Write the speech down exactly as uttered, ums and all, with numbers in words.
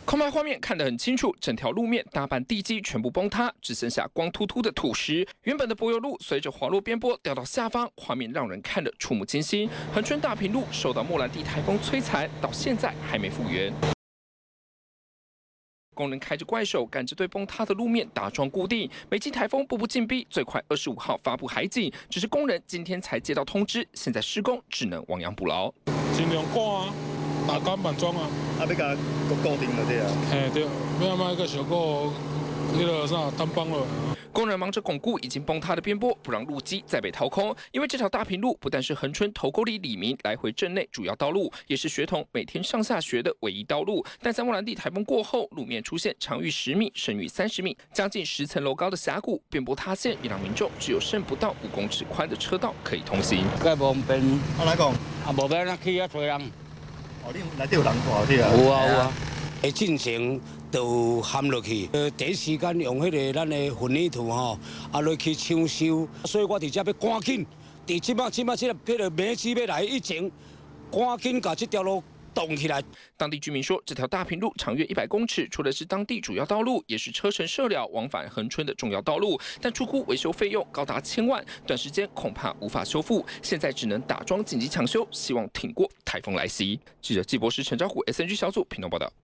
空拍画面看得很清楚，整条路面大半地基全部崩塌，只剩下光秃秃的土石。原本的柏油路随着滑落边坡掉到下方，画面让人看得触目惊心。恒春大平路受到莫兰蒂台风摧残，到现在还没复原。 工人开着怪手赶着对崩塌的路面打桩固定。美季台风步步紧逼，最快二十五号发布海警。只是工人今天才接到通知，现在施工只能亡羊补牢。 尽量赶啊，打钢板桩啊， 啊，要甲固定就对啊。 嘿对，要买个小个那个啥单帮了。 工人忙着巩固已经崩塌的边坡，不让路基再被掏空。因为这条大平路不但是恒春头沟里里民来回镇内主要道路，也是学童每天上下学的唯一道路。但在莫兰蒂台风过后，路面出现长逾十米、深逾三十米、将近十层楼高的峡谷，边坡塌陷，也让民众只有剩不到五公尺宽的车道可以通行。 该方便， 我来讲， 啊，无要咱去遐找人。 哦，你内底有人看去啊？ 有啊有啊，会进行。 就陷落去，呃，第一时间用迄个咱的混凝土吼，啊落去抢修，所以我伫遮要赶紧，伫即马即马即个迄个梅子要来以前，赶紧把这条路动起来。 当地居民说，这条大平路长约一百公尺，除了是当地主要道路，也是车程社了往返恒春的重要道路，但出估维修费用高达千万，短时间恐怕无法修复，现在只能打桩紧急抢修，希望挺过台风来袭。记者季博士陈昭虎 S N G 小组屏东报道。